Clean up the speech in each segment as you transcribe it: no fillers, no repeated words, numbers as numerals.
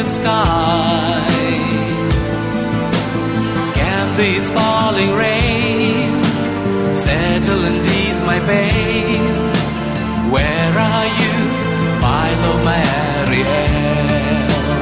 the sky. Can this falling rain settle and ease my pain? Where are you, my love, my Ariel?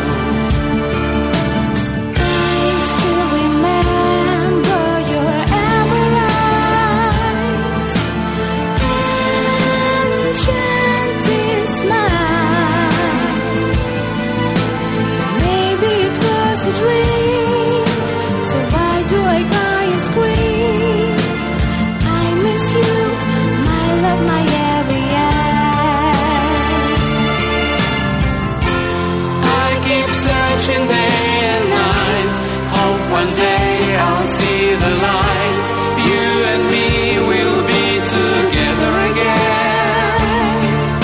One day I'll see the light. You and me will be together again.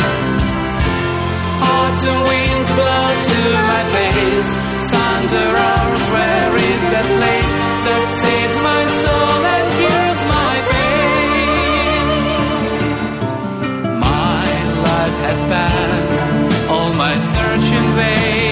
Autumn winds blow to my face. Thunder roars where in that place that saves my soul and cures my pain. My life has passed, all my search in vain.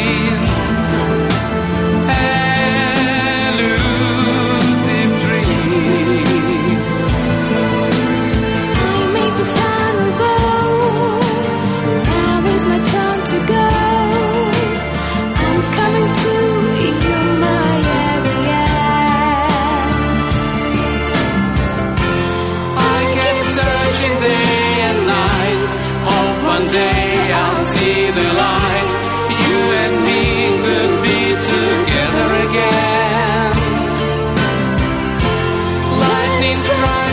One day I'll see the light. You and me could be together again. Lightning strikes.